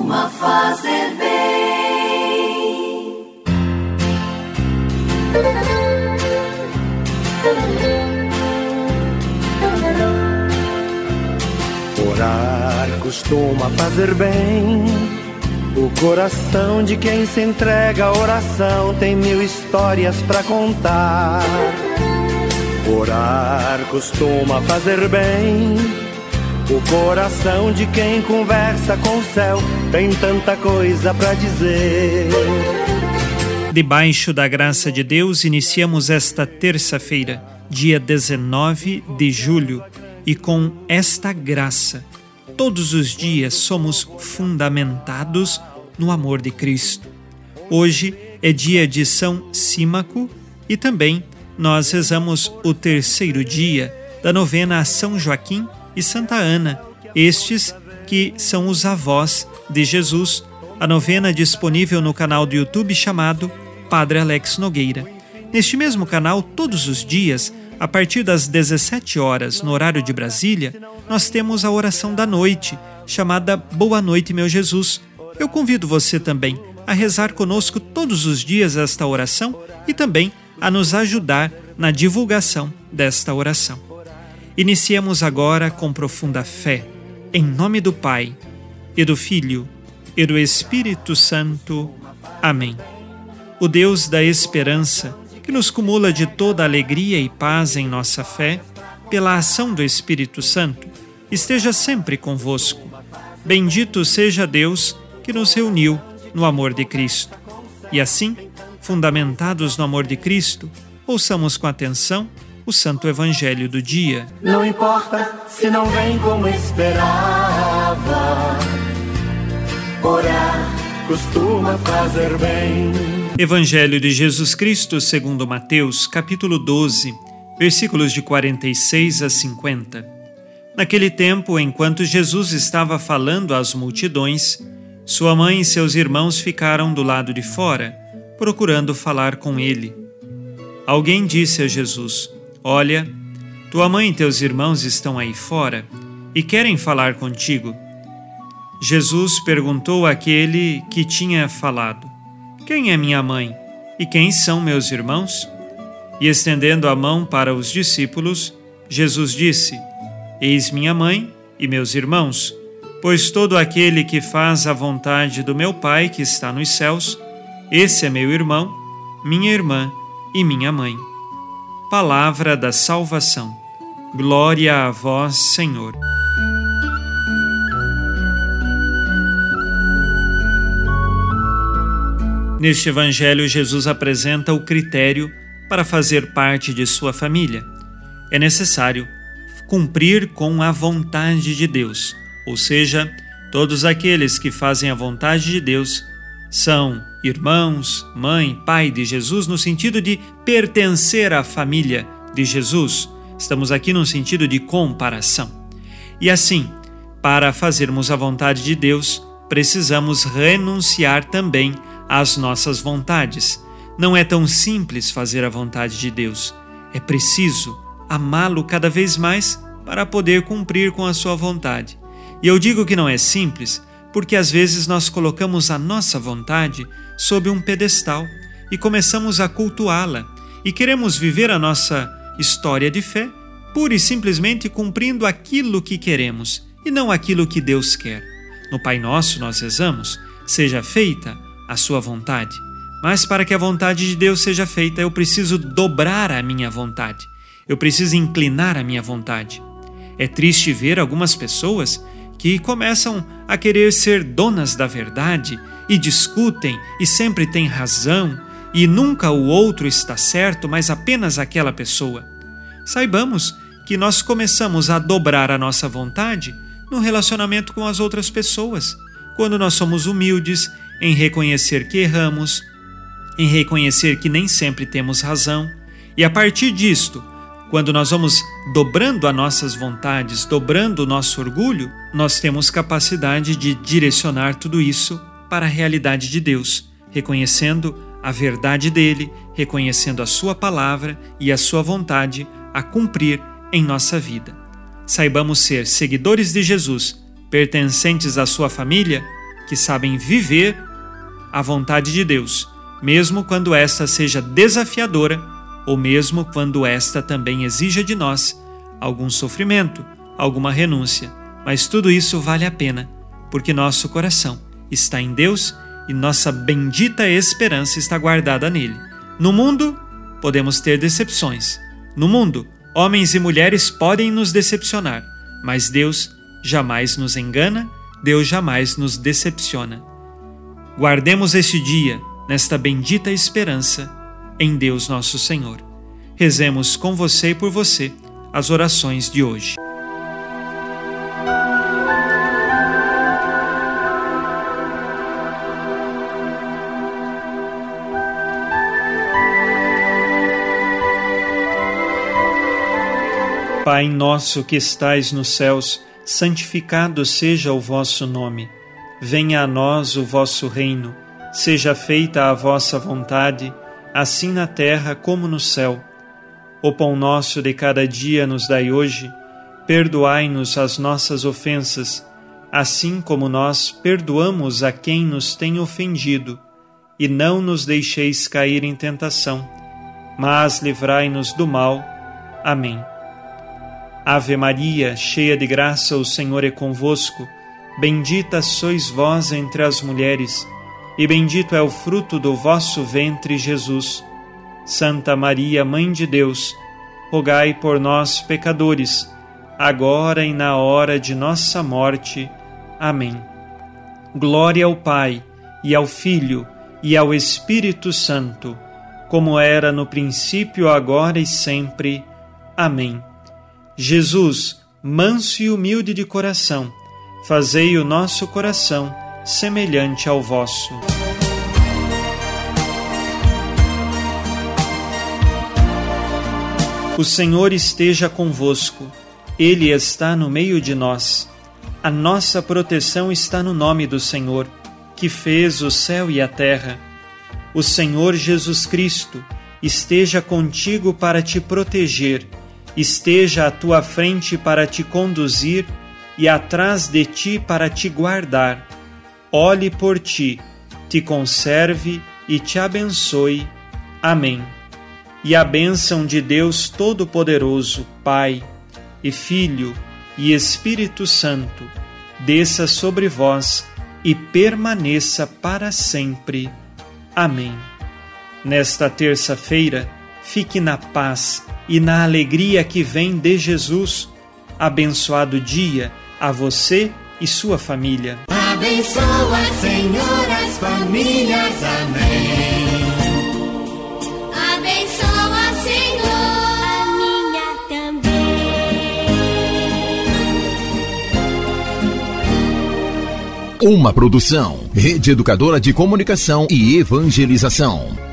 costuma fazer bem. Orar costuma fazer bem. O coração de quem se entrega à oração tem 1000 histórias pra contar. Orar costuma fazer bem. O coração de quem conversa com o céu tem tanta coisa pra dizer. Debaixo da graça de Deus, iniciamos esta terça-feira, dia 19 de julho, e com esta graça, todos os dias somos fundamentados no amor de Cristo. Hoje é dia de São Símaco e também nós rezamos o terceiro dia da novena a São Joaquim e Santa Ana, estes que são os avós de Jesus. A novena disponível no canal do YouTube chamado Padre Alex Nogueira. Neste mesmo canal, todos os dias, a partir das 17 horas, no horário de Brasília, nós temos a oração da noite, chamada Boa Noite, meu Jesus. Eu convido você também a rezar conosco todos os dias esta oração e também a nos ajudar na divulgação desta oração. Iniciemos agora com profunda fé, em nome do Pai, e do Filho, e do Espírito Santo. Amém. O Deus da esperança, que nos cumula de toda alegria e paz em nossa fé, pela ação do Espírito Santo, esteja sempre convosco. Bendito seja Deus que nos reuniu no amor de Cristo. E assim, fundamentados no amor de Cristo, ouçamos com atenção o Santo Evangelho do dia. Não importa se não vem como esperava, orar costuma fazer bem. Evangelho de Jesus Cristo segundo Mateus, capítulo 12, versículos de 46 a 50. Naquele tempo, enquanto Jesus estava falando às multidões, sua mãe e seus irmãos ficaram do lado de fora, procurando falar com ele. Alguém disse a Jesus: Olha, tua mãe e teus irmãos estão aí fora e querem falar contigo. Jesus perguntou àquele que tinha falado: Quem é minha mãe e quem são meus irmãos? E estendendo a mão para os discípulos, Jesus disse: Eis minha mãe e meus irmãos, pois todo aquele que faz a vontade do meu Pai que está nos céus, esse é meu irmão, minha irmã e minha mãe. Palavra da salvação. Glória a vós, Senhor. Neste Evangelho, Jesus apresenta o critério para fazer parte de sua família. É necessário cumprir com a vontade de Deus, ou seja, todos aqueles que fazem a vontade de Deus são irmãos, mãe, pai de Jesus, no sentido de pertencer à família de Jesus. Estamos aqui no sentido de comparação. E assim, para fazermos a vontade de Deus, precisamos renunciar também às nossas vontades. Não é tão simples fazer a vontade de Deus. É preciso amá-lo cada vez mais para poder cumprir com a sua vontade. E eu digo que não é simples porque às vezes nós colocamos a nossa vontade sob um pedestal e começamos a cultuá-la e queremos viver a nossa história de fé pura e simplesmente cumprindo aquilo que queremos e não aquilo que Deus quer. No Pai Nosso nós rezamos: seja feita a sua vontade. Mas para que a vontade de Deus seja feita, eu preciso dobrar a minha vontade. Eu preciso inclinar a minha vontade. É triste ver algumas pessoas que começam a querer ser donas da verdade e discutem e sempre têm razão e nunca o outro está certo, mas apenas aquela pessoa. Saibamos que nós começamos a dobrar a nossa vontade no relacionamento com as outras pessoas, quando nós somos humildes em reconhecer que erramos, em reconhecer que nem sempre temos razão, e a partir disto, quando nós vamos dobrando as nossas vontades, dobrando o nosso orgulho, nós temos capacidade de direcionar tudo isso para a realidade de Deus, reconhecendo a verdade dele, reconhecendo a sua palavra e a sua vontade a cumprir em nossa vida. Saibamos ser seguidores de Jesus, pertencentes à sua família, que sabem viver a vontade de Deus, mesmo quando esta seja desafiadora ou mesmo quando esta também exija de nós algum sofrimento, alguma renúncia. Mas tudo isso vale a pena, porque nosso coração está em Deus e nossa bendita esperança está guardada nele. No mundo, podemos ter decepções. No mundo, homens e mulheres podem nos decepcionar, mas Deus jamais nos engana, Deus jamais nos decepciona. Guardemos este dia nesta bendita esperança em Deus nosso Senhor. Rezemos com você e por você as orações de hoje. Pai nosso que estais nos céus, santificado seja o vosso nome. Venha a nós o vosso reino. Seja feita a vossa vontade, assim na terra como no céu. O pão nosso de cada dia nos dai hoje. Perdoai-nos as nossas ofensas, assim como nós perdoamos a quem nos tem ofendido. E não nos deixeis cair em tentação, mas livrai-nos do mal. Amém. Ave Maria, cheia de graça, o Senhor é convosco. Bendita sois vós entre as mulheres, e bendito é o fruto do vosso ventre, Jesus. Santa Maria, Mãe de Deus, rogai por nós, pecadores, agora e na hora de nossa morte. Amém. Glória ao Pai, e ao Filho, e ao Espírito Santo, como era no princípio, agora e sempre. Amém. Jesus, manso e humilde de coração, fazei o nosso coração semelhante ao vosso. O Senhor esteja convosco, Ele está no meio de nós. A nossa proteção está no nome do Senhor, que fez o céu e a terra. O Senhor Jesus Cristo esteja contigo para te proteger, esteja à tua frente para te conduzir e atrás de ti para te guardar. Olhe por ti, te conserve e te abençoe. Amém. E a bênção de Deus Todo-Poderoso, Pai e Filho e Espírito Santo, desça sobre vós e permaneça para sempre. Amém. Nesta terça-feira, fique na paz e na alegria que vem de Jesus. Abençoado dia a você e sua família. Abençoa, Senhor, as famílias. Amém. Abençoa, Senhor, a minha também. Uma produção, Rede Educadora de Comunicação e Evangelização.